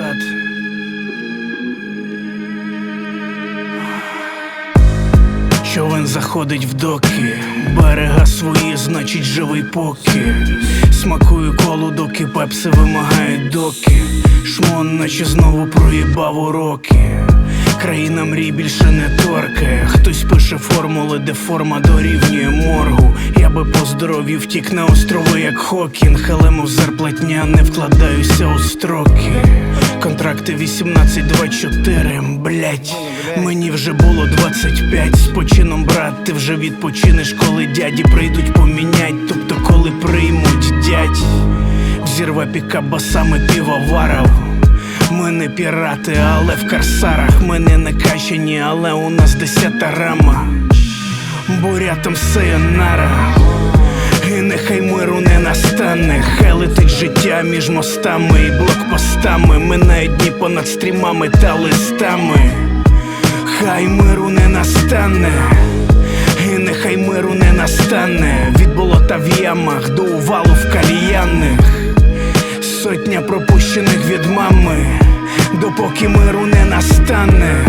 результат. Човен заходить в доки, берега свої, значить живий поки. Смакую колу, доки пепси вимагають доки. Шмон наче знову проїбав уроки. Країна мрій більше не торкає. Хтось пише формули, де форма дорівнює моргу. Я би по здоров'ю втік на острови, як Хокінг, але мов зарплатня не вкладаюся у строки. Контракти 18-24, блять, мені вже було 25. З почином, брат, ти вже відпочинеш, коли дяді прийдуть помінять. Тобто коли приймуть дядь. Взірве пікап басами півоваров. Ми не пірати, але в корсарах. Ми не накачані, але у нас 10-та рама. Бурятам сайонара. І нехай миру не настане. Хай летить життя між мостами і блокпостами. Минають дні понад стрімами та листами. Хай миру не настане. І нехай миру не настане. Від болота в ямах до увалу в кальянних. Сотня пропущених від мами, допоки миру не настане.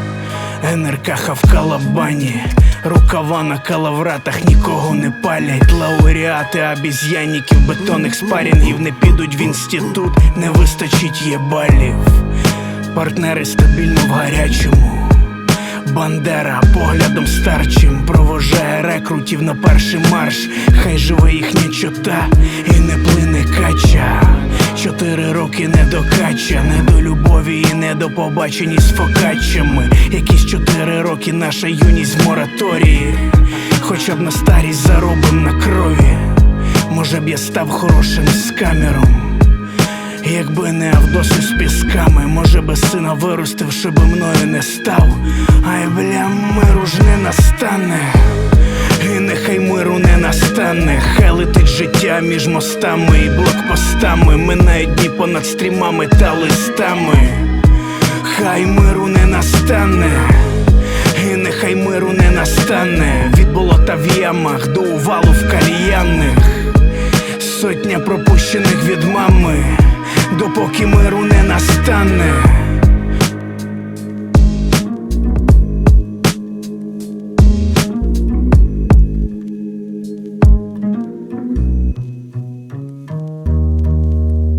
НРК в калабані, рукава на калавратах нікого не палять. Лауреати обіз'янників, бетонних спарінгів не підуть в інститут, не вистачить єбалів. Партнери стабільно в гарячому. Бандера поглядом старчим провожає рекрутів на перший марш. Хай живе їхня чота і не плине кача. 4 роки не до кача, не до любові і не до побачені з фокачами. Якісь 4 роки наша юність в мораторії. Хоча б на старість заробим на крові. Може б я став хорошим скамером. Якби не Авдосу з пісками, може би сина виростив, щоби мною не став. Ай, бля, миру ж не настане. І нехай миру не настане. Хай летить життя між мостами і блокпостами. Минають дні понад стрімами та листами. Хай миру не настане. І нехай миру не настане. Від болота в ямах до увалу в кальянних. Сотня пропущених від мами, допоки миру не настане.